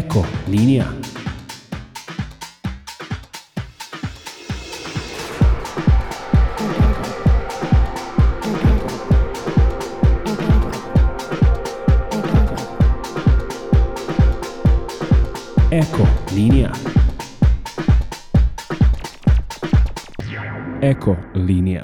Eko linija. Eko linija. Eko linija.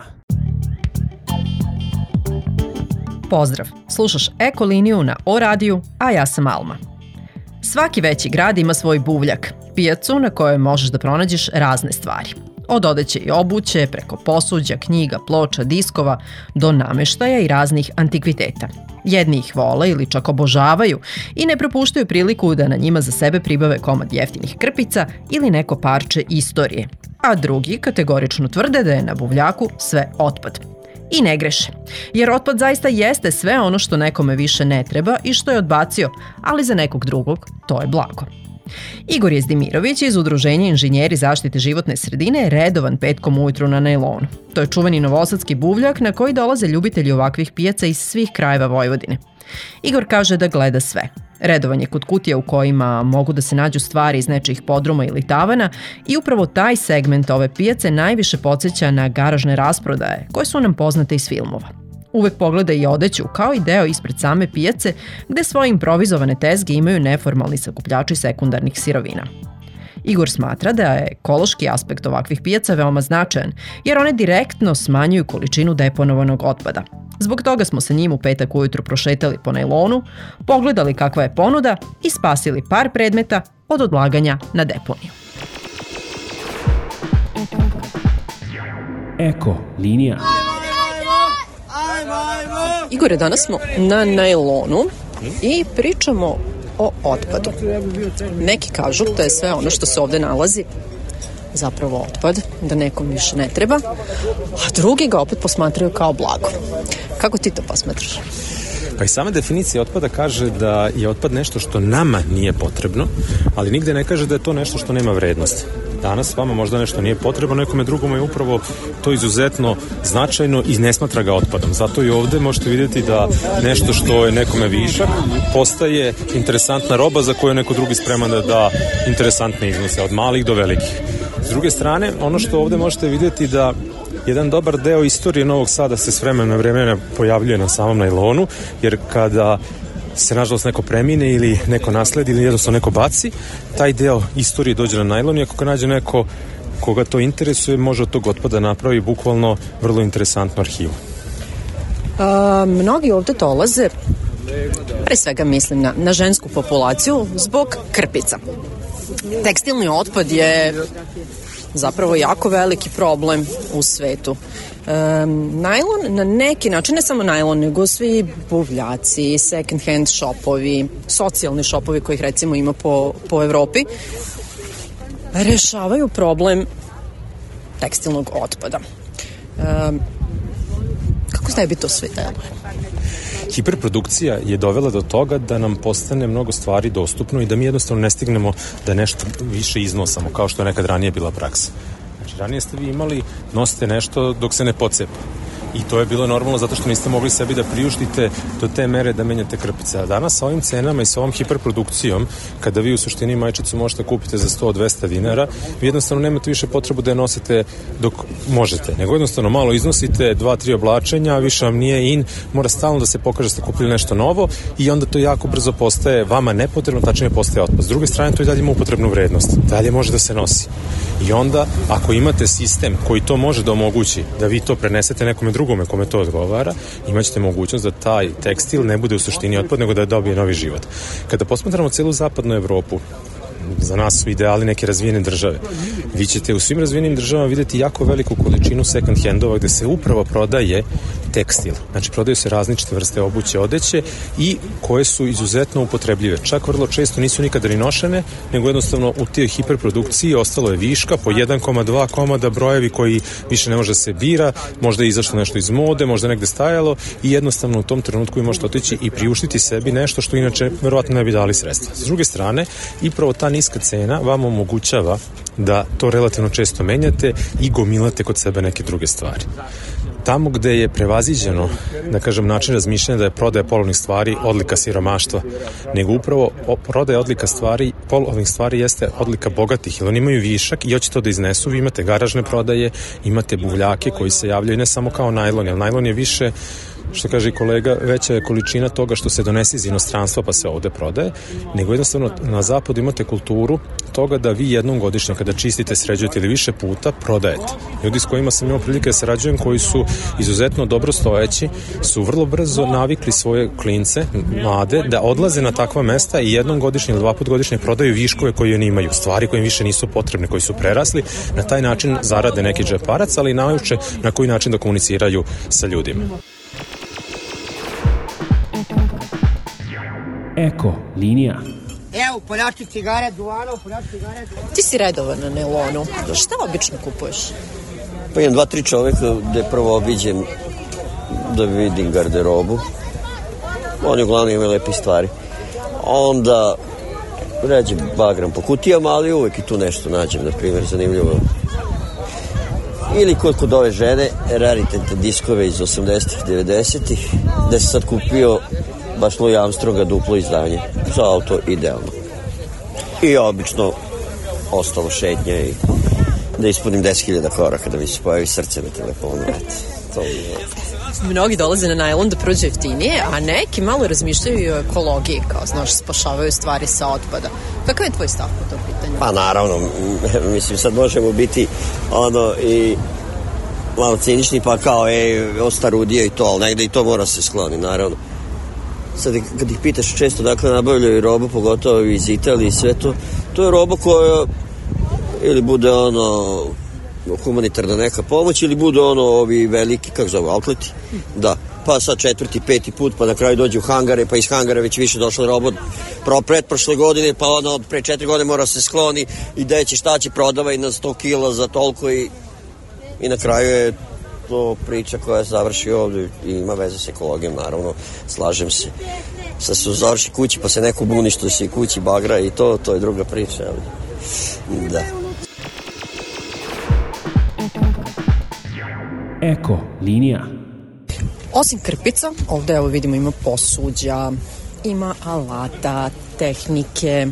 Pozdrav, slušaš Eko liniju na O radiju, a ja sam Alma. Svaki veći grad ima svoj buvljak, pijacu na kojoj možeš da pronađeš razne stvari. Od odeće i obuće, preko posuđa, knjiga, ploča, diskova, do nameštaja i raznih antikviteta. Jedni ih vole ili čak obožavaju i ne propuštaju priliku da na njima za sebe pribave komad jeftinih krpica ili neko parče istorije, a drugi kategorično tvrde da je na buvljaku sve otpad. I ne greše, jer otpad zaista jeste sve ono što nekome više ne treba i što je odbacio, ali za nekog drugog to je blago. Igor Jezdimirović iz Udruženja inženjeri zaštite životne sredine je redovan petkom ujutru na najlonu. To je čuveni novosadski buvljak na koji dolaze ljubitelji ovakvih pijaca iz svih krajeva Vojvodine. Igor kaže da gleda sve. Redovan je kod kutija u kojima mogu da se nađu stvari iz nečijih podruma ili tavana i upravo taj segment ove pijace najviše podsjeća na garažne rasprodaje koje su nam poznate iz filmova. Uvek pogleda i odeću, kao i deo ispred same pijace gde svoje improvizovane tezge imaju neformalni sakupljači sekundarnih sirovina. Igor smatra da je ekološki aspekt ovakvih pijaca veoma značajan, jer one direktno smanjuju količinu deponovanog otpada. Zbog toga smo sa njim u petak ujutru prošetali po najlonu, pogledali kakva je ponuda i spasili par predmeta od odlaganja na deponiju. Eko linija. Igore, danas smo na najlonu i pričamo o otpadu. Neki kažu da je sve ono što se ovde nalazi zapravo otpad, da nekom više ne treba, a drugi ga opet posmatraju kao blago. Kako ti to posmatraš? Pa i sama definicija otpada kaže da je otpad nešto što nama nije potrebno, ali nigde ne kaže da je to nešto što nema vrednost. Danas vama možda nešto nije potrebno, nekome drugome je upravo to izuzetno značajno i ne smatra ga otpadom. Zato i ovde možete vidjeti da nešto što je nekome višak postaje interesantna roba za koju je neko drugi spreman da da interesantne iznose, od malih do velikih. S druge strane, ono što ovde možete vidjeti da jedan dobar deo istorije Novog Sada se s vremena na vremena pojavljuje na samom najlonu, jer kada se nažalost neko premine ili neko nasledi ili jednostavno neko baci, taj deo istorije dođe na najlon i ako ga nađe neko koga to interesuje, može od tog otpada napravi bukvalno vrlo interesantnu arhivu. Mnogi ovde dolaze, pre svega mislim na žensku populaciju, zbog krpica. Tekstilni otpad je zapravo jako veliki problem u svetu. Najlon na neki način, ne samo najlon, nego svi buvljaci, second hand shopovi, socijalni shopovi kojih recimo ima po Evropi, rešavaju problem tekstilnog otpada. Kako tebi to sve deluje? Hiperprodukcija je dovela do toga da nam postane mnogo stvari dostupno i da mi jednostavno ne stignemo da nešto više iznosamo, kao što je nekad ranije bila praksa. Znači, ranije ste vi imali, nosite nešto dok se ne pocepa. I to je bilo normalno zato što niste mogli sebi da priuštite do te mere da menjate krpice. A danas sa ovim cenama i sa ovom hiperprodukcijom, kada vi u suštini majčicu možete kupiti za 100-200 dinara, vi jednostavno nemate više potrebu da je nosite dok možete. Nego jednostavno malo iznosite, 2-3 oblačenja, više vam nije in, mora stalno da se pokaže da ste kupili nešto novo i onda to jako brzo postaje vama nepotrebno, tačnije postaje otpad. S druge strane, to i dalje ima upotrebnu vrednost. Dalje može da se nosi. I onda, ako imate sistem koji to može da omogući, da vi to prenesete nekome drugome kome to odgovara, imaćete mogućnost da taj tekstil ne bude u suštini otpad, nego da dobije novi život. Kada posmatramo celu zapadnu Evropu, za nas su ideali neke razvijene države. Vi ćete u svim razvijenim državama vidjeti jako veliku količinu second handova gde se upravo prodaje tekstil. Znači, prodaju se različite vrste obuće, odeće i koje su izuzetno upotrebljive. Čak vrlo često nisu nikada ni nošene, nego jednostavno u toj hiperprodukciji ostalo je viška po 1,2 komada, brojevi koji više ne može da se bira, možda je izašlo nešto iz mode, možda negde stajalo i jednostavno u tom trenutku vi možete otići i priuštiti sebi nešto što inače verovatno ne bi dali sredstva. S druge strane, i pravo ta niska cena vam omogućava da to relativno često menjate i gomilate kod sebe neke druge stvari. tamo gde je prevaziđeno, da kažem, način razmišljanja da je prodaja polovnih stvari odlika siromaštva, nego upravo prodaja polovnih stvari jeste odlika bogatih, jer oni imaju višak i hoće to da iznesu. Vi imate garažne prodaje, imate buvljake koji se javljaju ne samo kao najlon, jer najlon je više, što kaže i kolega, veća je količina toga što se donese iz inostranstva pa se ovde prodaje, nego jednostavno na zapadu imate kulturu toga da vi jednom godišnje kada čistite, sređujete ili više puta, prodajete. Ljudi s kojima sam imao prilike da sarađujem, koji su izuzetno dobro stojeći, su vrlo brzo navikli svoje klince, mlade, da odlaze na takva mesta i jednom godišnje ili 2 puta godišnje prodaju viškove koje oni imaju, stvari koje im više nisu potrebne, koji su prerasli, na taj način zarade neki džeparac, ali i nauče na koji način da komuniciraju sa ljudima. Eko linija. Evo, poljački cigare, duvana, poljački cigare, duvana. Ti si redovan na Nelonu. Šta obično kupuješ? Pa imam 2-3 čoveka gde prvo obiđem da vidim garderobu. Oni uglavnom imaju lepe stvari. Onda ređem bagram po kutijama, ali uvek i tu nešto nađem, na primjer, zanimljivo. Ili kod ove žene, raritetne diskove iz 80-ih, 90-ih, gde sam sad kupio baš Louis Armstronga duplo izdanje. Za auto idealno. I obično ostalo šetnje i da ispunim 10.000 koraka da mi se pojavi srce na telefonu. To je... Mnogi dolaze na najlon da prođe jeftinije, a neki malo razmišljaju i o ekologiji, kao, znaš, spašavaju stvari sa otpada. Kakav je tvoj stav po to pitanje? Pa naravno, mislim, sad možemo biti i malo cinični, pa kao, ostarudije i to, ali negde i to mora se skloni, naravno. Sad, kad ih pitaš često dakle nabavljaju robu, pogotovo iz Italije i sve to, to je roba koja ili bude humanitarna neka pomoć, ili bude ovi veliki, kako zove, outleti, da, pa sad 4., 5. put, pa na kraju dođe u hangare, pa iz hangara već više došla roba pretprošle godine, pa pre 4 godine mora se skloni i gde će, šta će, prodava i na 100 kila za toliko i na kraju je to priča koja završi ovde i ima veze s ekologijom, naravno, slažem se. Sad se završi kući, pa se neko buni što se kući bagra i to je druga priča, ali da. Eko linija. Osim krpica, ovde evo vidimo ima posuđa, ima alata, tehnike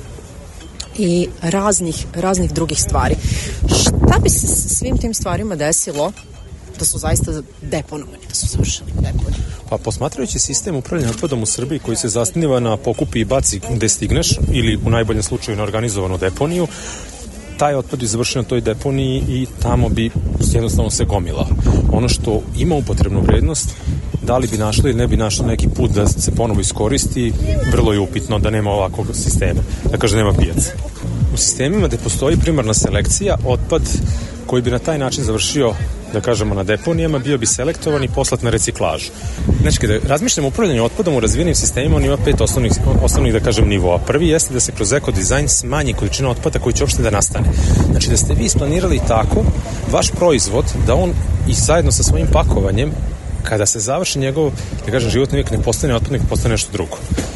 i raznih drugih stvari. Šta bi se svim tim stvarima desilo da su zaista deponovani, da su završeni deponi? Pa posmatrajući sistem upravljanja otpadom u Srbiji koji se zasniva na pokupi i baci gde stigneš ili u najboljem slučaju na organizovanu deponiju, taj otpad je završen na toj deponiji i tamo bi jednostavno se gomilao. Ono što ima upotrebnu vrednost, da li bi našlo ili ne bi našlo neki put da se ponovo iskoristi, vrlo je upitno da nema ovakvog sistema, da kaže nema pijaca. U sistemima gde postoji primarna selekcija, otpad koji bi na taj način završio, da kažemo, na deponijama, bio bi selektovan i poslat na reciklažu. Znači, kada razmišljamo o upravljanju otpadom u razvijenim sistemima, on ima 5 osnovnih, da kažem, nivoa. Prvi jeste da se kroz ekodizajn smanji količina otpada koji će uopšte da nastane. Znači, da ste vi isplanirali tako vaš proizvod, da on i zajedno sa svojim pakovanjem, kada se završi njegov, da kažem, životni vijek, ne postane otpad, nego postane nešto drugo.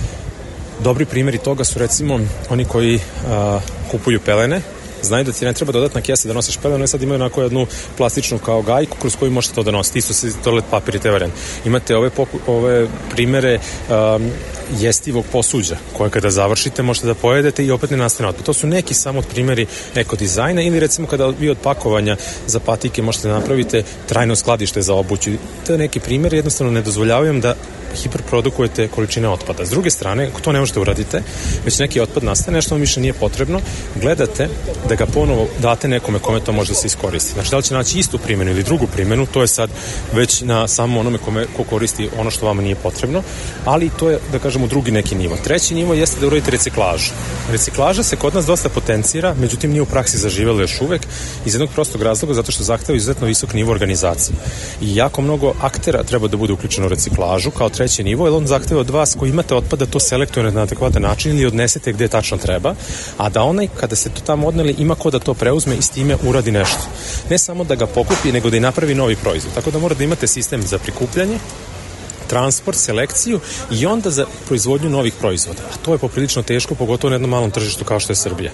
Dobri primjeri toga su, recimo, oni koji kupuju pelene, znaju da ti ne treba dodatna kesa da nosiš pelene, oni sad imaju onako jednu plastičnu kao gajku kroz koju možete to da nosite, isto se toalet papir i te variante. Imate ove primere jestivog posuđa, koje kada završite možete da pojedete i opet ne nastane otpad. To su neki samo od primjeri ekodizajna, ili recimo kada vi od pakovanja za patike možete da napravite trajno skladište za obuću. To je neki primjer, jednostavno ne dozvoljavaju da hiperprodukujete količine otpada. S druge strane, ako to ne možete uradite, već neki otpad nastane, nešto vam više nije potrebno, gledate da ga ponovo date nekome kome to može da se iskoristi. Znači, da li će naći istu primjenu ili drugu primjenu, to je sad već na samo onome ko koristi ono što vama nije potrebno, ali to je, da kažemo, drugi neki nivo. Treći nivo jeste da uradite reciklažu. Reciklaža se kod nas dosta potencira, međutim nije u praksi zaživela još uvek, iz jednog prostog razloga, zato što zahteva izuzetno visok nivo organizacije. I jako mnogo aktera treba da bude uključeno u reciklažu, kao treći nivo, jer on zahteva od vas koji imate otpad da to selektuje na adekvatan način ili odnesete gde tačno treba, a da onaj, kada se to tamo odneli, ima ko da to preuzme i s time uradi nešto. Ne samo da ga pokupi, nego da i napravi novi proizvod. Tako da mora da imate sistem za prikupljanje, transport, selekciju i onda za proizvodnju novih proizvoda. A to je poprilično teško, pogotovo na jednom malom tržištu kao što je Srbija.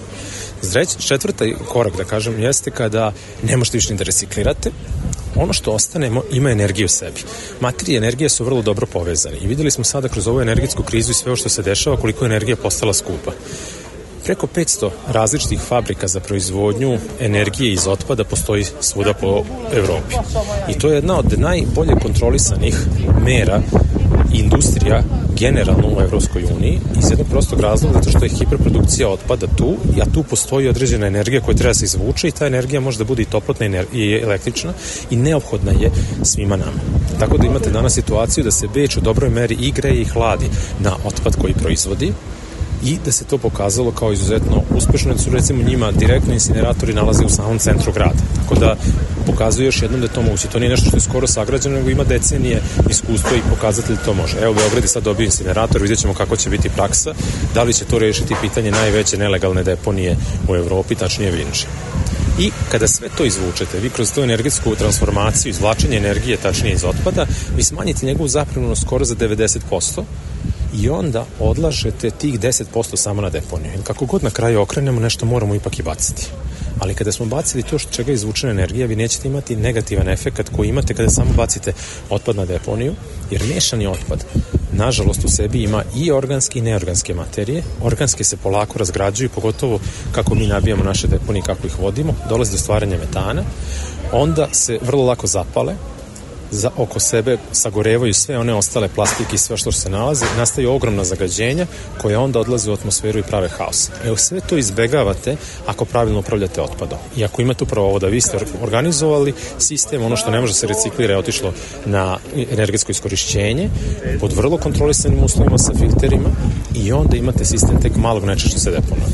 Četvrti korak, da kažem, jeste kada ne možete više ni da reciklirate. Ono što ostane ima energiju u sebi. Materija i energija su vrlo dobro povezani i videli smo sada kroz ovu energetsku krizu i sve ovo što se dešava koliko je energija postala skupa. Preko 500 različitih fabrika za proizvodnju energije iz otpada postoji svuda po Evropi. I to je jedna od najbolje kontrolisanih mera industrija generalno u Evropskoj uniji iz jednog prostog razloga zato što je hiperprodukcija otpada tu, a tu postoji određena energija koja treba se izvuče i ta energija može da bude i toplotna i električna i neophodna je svima nama. Tako da imate danas situaciju da se Beč u dobroj meri i greje i hladi na otpad koji proizvodi i da se to pokazalo kao izuzetno uspešno, da su recimo njima direktno incineratori nalaze u samom centru grada. Tako da pokazuje još jednom da je to moguće. To nije nešto što je skoro sagrađeno, nego ima decenije iskustva i pokazatelj to može. Evo, Beograd je sad dobio incinerator, vidjet ćemo kako će biti praksa, da li će to rešiti pitanje najveće nelegalne deponije u Evropi, tačnije Vinči. I kada sve to izvučete, vi kroz tu energetsku transformaciju, izvlačenje energije, tačnije iz otpada, vi smanjite njegovu zapremnost skoro za 90%, i onda odlažete tih 10% samo na deponiju. Jer kako god na kraju okrenemo, nešto moramo ipak i baciti. Ali kada smo bacili to što čega je izvučena energija, vi nećete imati negativan efekt koji imate kada samo bacite otpad na deponiju, jer mešani otpad, nažalost, u sebi ima i organske i neorganske materije. Organske se polako razgrađuju, pogotovo kako mi nabijamo naše deponije, kako ih vodimo, dolazi do stvaranja metana, onda se vrlo lako zapale, oko sebe sagorevaju sve one ostale plastike i sve što se nalaze, nastaju ogromna zagađenja koja onda odlaze u atmosferu i prave haos. Evo, sve to izbegavate ako pravilno upravljate otpadom. I ako imate upravo ovo da vi ste organizovali sistem, ono što ne može se reciklira je otišlo na energetsko iskorišćenje pod vrlo kontrolisanim uslovima sa filterima i onda imate sistem tek malog nečega se deponuje.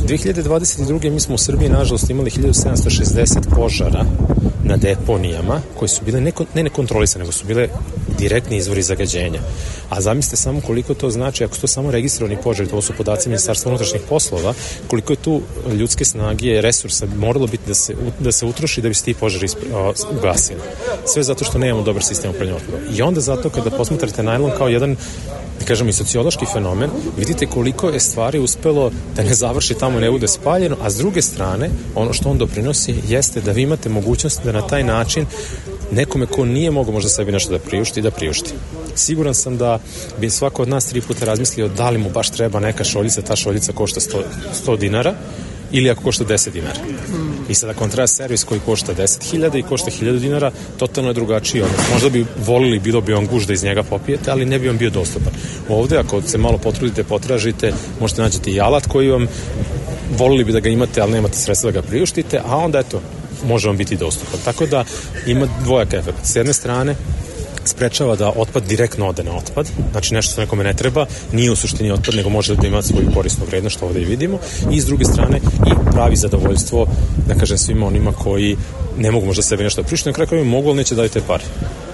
2022. mi smo u Srbiji nažalost imali 1760 požara na deponijama koje su bile ne nekontrolisane, nego su bile direktni izvori zagađenja. A zamislite samo koliko to znači, ako su to samo registrovani požari, to su podaci Ministarstva unutrašnjih poslova, koliko je tu ljudske snage, resursa moralo biti da se utroši da bi se ti požari ugasili. Sve zato što nemamo dobar sistem upravljanja otpadom. I onda zato kada posmatrate najlon kao jedan, da kažem, i sociološki fenomen, vidite koliko je stvari uspelo da ne završi tamo, ne bude spaljeno, a s druge strane, ono što on doprinosi jeste da vi imate mogućnost da na taj način nekome ko nije mogao možda sebi nešto da priušti. Siguran sam da bi svako od nas 3 puta razmislio da li mu baš treba neka šoljica, ta šoljica košta 100 dinara ili ako košta 10 dinara. I sad ako vam treba servis koji košta 10.000 i košta 1.000 dinara, totalno je drugačiji. Možda bi volili, bilo bi on guž da iz njega popijete, ali ne bi vam bio dostupan. Ovde, ako se malo potrudite, potražite, možete nađete i alat koji vam volili bi da ga imate, ali nemate sredstva da ga priuštite, a onda eto, može vam biti dostupan. Tako da ima dvojak efekt. S jedne strane, sprečava da otpad direktno ode na otpad, znači nešto što nekome ne treba, nije u suštini otpad, nego može da ima svoju korisnu vrednost, što ovde i vidimo, i s druge strane i pravi zadovoljstvo, da kažem, svima onima koji ne mogu možda sebi nešto da priušte, na kraju krajeva mogu, ali neće dati te pare.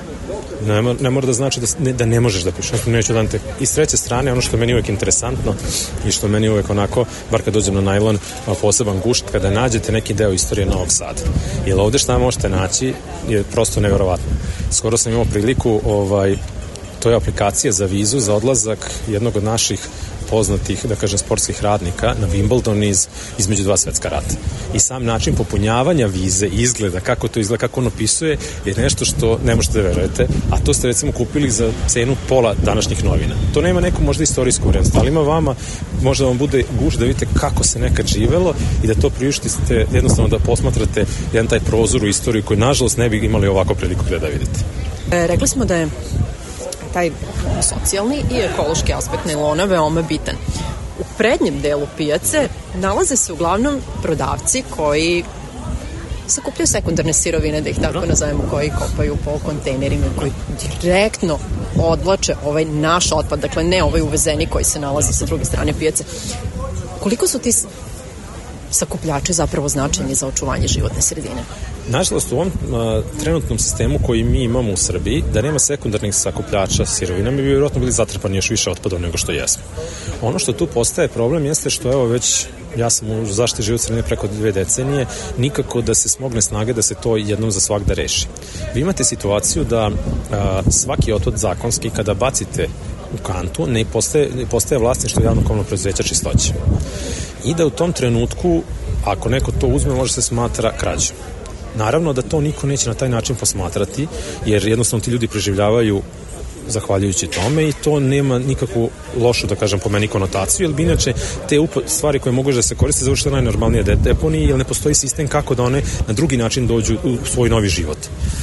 Ne mora da znači da ne možeš da priuštiš. I s treće strane, ono što meni uvek interesantno i što meni uvek onako, bar kad dođem na najlon, poseban gušt, kada nađete neki deo istorije Novog Sada. Jer ovde šta možete naći je prosto neverovatno. Skoro sam imao priliku, to je aplikacija za vizu za odlazak jednog od naših poznatih, da kažem, sportskih radnika na Wimbledon između 2 svetska rata. I sam način popunjavanja vize, izgleda, kako to izgleda, kako on opisuje, je nešto što ne možete da verujete, a to ste recimo kupili za cenu pola današnjih novina. To nema neku možda istorijsku vrednost, ali ima vama, možda vam bude gušt da vidite kako se nekad živelo i da to priuštite, jednostavno da posmatrate jedan taj prozor u istoriju koji nažalost ne bi imali ovako priliku da vidite. Rekli smo da je taj socijalni i ekološki aspekt nailona veoma bitan. U prednjem delu pijace nalaze se uglavnom prodavci koji sakupljaju sekundarne sirovine, da ih tako nazovemo, koji kopaju po kontejnerima, koji direktno odvlače ovaj naš otpad, dakle ne ovaj uvezeni koji se nalazi sa druge strane pijace. Koliko su ti sakupljači zapravo značajni za očuvanje životne sredine? Nažalost, u ovom trenutnom sistemu koji mi imamo u Srbiji, da nema sekundarnih sakupljača sirovina, mi bi vjerojatno bili zatrpani još više otpadom nego što jesmo. Ono što tu postaje problem jeste što evo već ja sam u zaštiti životne sredine preko 2 decenije, nikako da se smogne snage da se to jednom za svagda reši. Vi imate situaciju da svaki otpad zakonski kada bacite u kantu ne postaje vlasništvo javnog komunalnog preduzeća Čistoće. I da u tom trenutku, ako neko to uzme, može se smatra krađom. Naravno da to niko neće na taj način posmatrati, jer jednostavno ti ljudi preživljavaju zahvaljujući tome i to nema nikakvu lošu, da kažem, po meni konotaciju, jer bi inače te stvari koje mogu da se koriste završte najnormalnije deponije, jer ne postoji sistem kako da one na drugi način dođu u svoj novi život.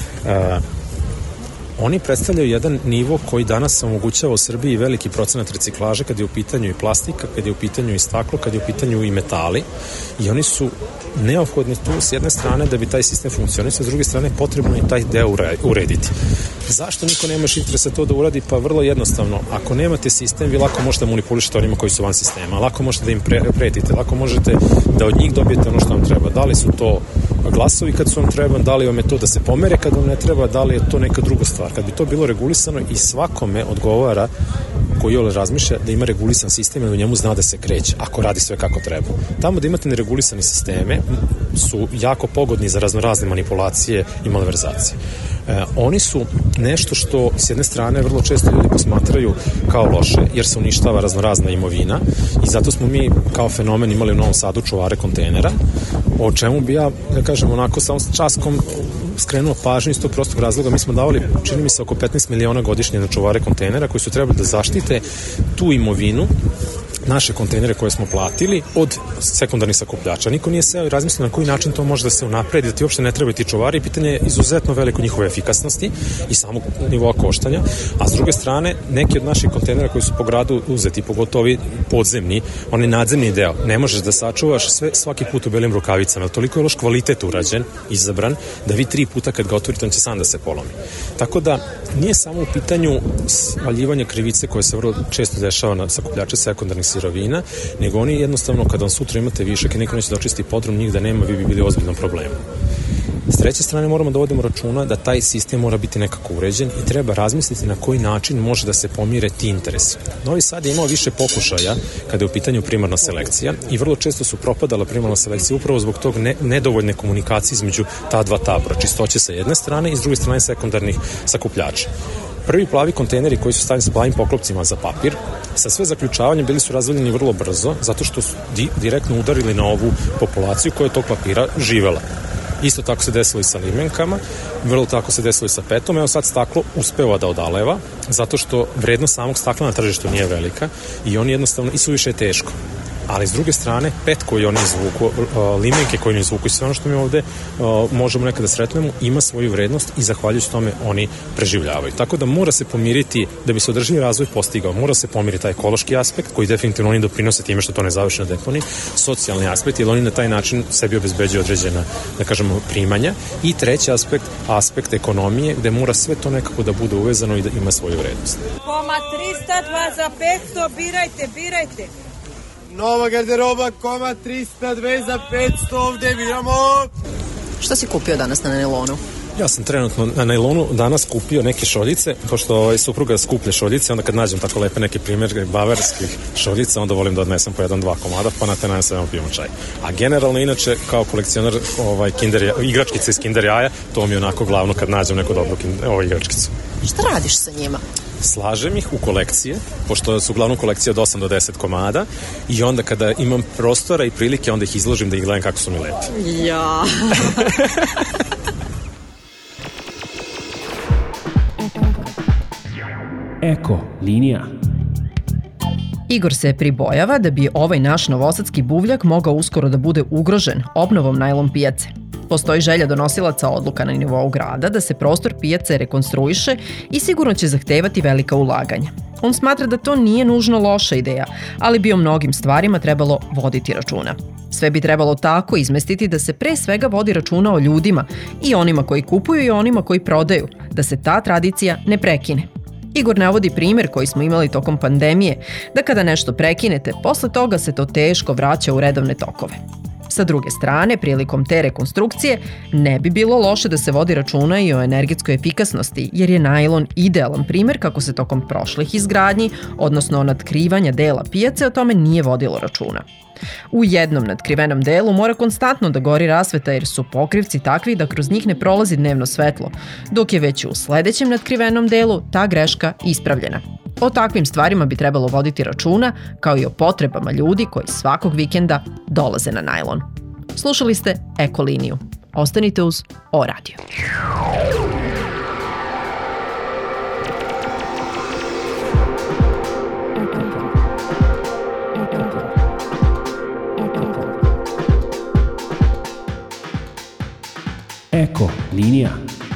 Oni predstavljaju jedan nivo koji danas omogućava u Srbiji veliki procenat reciklaže kad je u pitanju i plastika, kad je u pitanju i staklo, kad je u pitanju i metali, i oni su neophodni tu s jedne strane da bi taj sistem funkcionisao, s druge strane potrebno je taj deo urediti. Zašto niko nema interesa to da uradi? Pa vrlo jednostavno, ako nemate sistem, vi lako možete da manipulišete onima koji su van sistema, lako možete da im pretite, lako možete da od njih dobijete ono što vam treba. Da li su to glasovi kad su vam treba, da li vam je to da se pomere kad vam ne treba, da li je to neka druga stvar. Kad bi to bilo regulisano i svakome odgovara koji jole razmišlja da ima regulisan sistem i u njemu zna da se kreće, ako radi sve kako treba. Tamo da imate neregulisane sisteme su jako pogodni za raznorazne manipulacije i malverzacije. Oni su nešto što s jedne strane vrlo često ljudi posmatraju kao loše, jer se uništava raznorazna imovina, i zato smo mi kao fenomen imali u Novom Sadu čuvare kontejnera, o čemu bi ja, da kažem, onako samo s časkom skrenuo pažnju iz tog prostog razloga. Mi smo davali, čini mi se, oko 15 miliona godišnje na čuvare kontejnera koji su trebali da zaštite tu imovinu, naše kontejnere koje smo platili, od sekundarnih sakupljača. Niko nije seo i razmislio na koji način to može da se unapredi, da ti uopšte ne trebaju ti čuvari, i pitanje je izuzetno veliko njihove efikasnosti i samog nivoa koštanja, a s druge strane, neki od naših kontejnera koji su po gradu uzeti, pogotovo ovi podzemni, onaj nadzemni deo, ne možeš da sačuvaš sve svaki put u belim rukavicama, jer toliko je loš kvalitet urađen, izabran, da vi 3 puta kad ga otvorite, on će sam da se polomi. Tako da, nije samo u pitanju svaljivanja krivice koje se vrlo često dešava na sakupljače sekundarnih sirovina, nego oni jednostavno, kada vam sutra imate višak i neko neće da očisti podrum, njih da nema, vi bi bili ozbiljnom problemu. S treće strane, moramo da vodimo računa da taj sistem mora biti nekako uređen i treba razmisliti na koji način može da se pomire ti interesi. Novi Sad je imao više pokušaja kada je u pitanju primarna selekcija i vrlo često su propadala primarna selekcija upravo zbog tog nedovoljne komunikacije između ta dva tabora, Čistoće sa jedne strane i s druge strane sekundarnih sakupljača. Prvi plavi kontejneri koji su stavljeni s plavim poklopcima za papir, sa sve zaključavanjem bili su razvaljeni vrlo brzo, zato što su direktno udarili na ovu populaciju koja je tog papira živela. Isto tako se desilo i sa limenkama, vrlo tako se desilo i sa petom. Evo sad staklo uspeva da odaleva, zato što vrednost samog stakla na tržištu nije velika i on jednostavno, i suviše je teško. Ali s druge strane, pet koji oni izvuku, limenke koji oni izvuku i sve ono što mi ovde možemo nekada sretnemo, ima svoju vrednost i zahvaljujući tome oni preživljavaju. Tako da mora se pomiriti, da bi se održivi razvoj postigao, mora se pomiriti taj ekološki aspekt koji definitivno oni doprinose time što to ne završi na deponiji, socijalni aspekt, jer oni na taj način sebi obezbeđuju određena, da kažemo, primanja, i treći aspekt ekonomije, gde mora sve to nekako da bude uvezano i da ima svoju vrednost. 302 za 500, birajte. Nova garderoba, 302 za 500, ovde biramo. Šta si kupio danas na nailonu? Ja sam trenutno na nailonu danas kupio neke šoljice, pošto supruga skuplje šoljice, onda kad nađem tako lepe neke primjere bavarskih šoljica, onda volim da odnesem po 1-2 komada, pa na taj način samo pijemo čaj. A generalno, inače, kao kolekcionar igračkice iz Kinder jaja, to mi je onako glavno kad nađem neku dobru igračkicu. Šta radiš sa njima? Slažem ih u kolekcije, pošto su uglavnom kolekcije od 8 do 10 komada, i onda kada imam prostora i prilike, onda ih izložim da ih gledam kako su mi lepi. Ja. Eko linija. Igor se pribojava da bi ovaj naš novosadski buvljak mogao uskoro da bude ugrožen obnovom najlon pijace. Postoji želja donosilaca odluka na nivou grada da se prostor pijace rekonstruiše i sigurno će zahtevati velika ulaganja. On smatra da to nije nužno loša ideja, ali bi o mnogim stvarima trebalo voditi računa. Sve bi trebalo tako izmestiti da se pre svega vodi računa o ljudima, i onima koji kupuju i onima koji prodaju, da se ta tradicija ne prekine. Igor navodi primjer koji smo imali tokom pandemije, da kada nešto prekinete, posle toga se to teško vraća u redovne tokove. Sa druge strane, prilikom te rekonstrukcije ne bi bilo loše da se vodi računa i o energetskoj efikasnosti, jer je najlon idealan primjer kako se tokom prošlih izgradnji, odnosno nadkrivanja dela pijace, o tome nije vodilo računa. U jednom nadkrivenom delu mora konstantno da gori rasveta jer su pokrivci takvi da kroz njih ne prolazi dnevno svetlo, dok je već u sledećem nadkrivenom delu ta greška ispravljena. O takvim stvarima bi trebalo voditi računa, kao i o potrebama ljudi koji svakog vikenda dolaze na najlon. Slušali ste Eko-liniju. Ostanite uz O Radio. Eko-linija.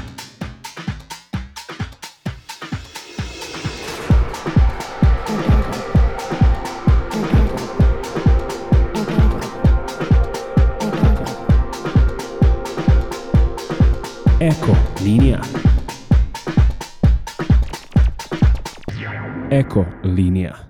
Eko-linija. Eko-linija.